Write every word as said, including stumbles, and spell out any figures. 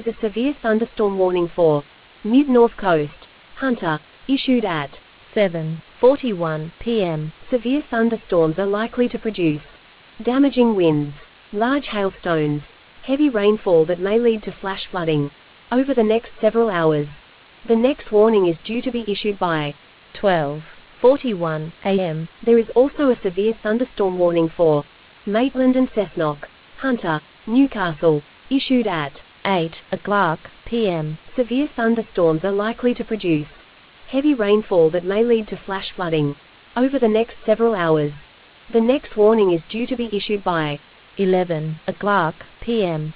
a severe thunderstorm warning for mid-north coast. Hunter. Issued at seven forty-one p m Severe thunderstorms are likely to produce damaging winds, large hailstones, heavy rainfall that may lead to flash flooding over the next several hours. The next warning is due to be issued by twelve forty-one a m There is also a severe thunderstorm warning for Maitland and Cessnock. Hunter. Newcastle. Issued at eight o'clock p m Severe thunderstorms are likely to produce heavy rainfall that may lead to flash flooding over the next several hours. The next warning is due to be issued by eleven o'clock p m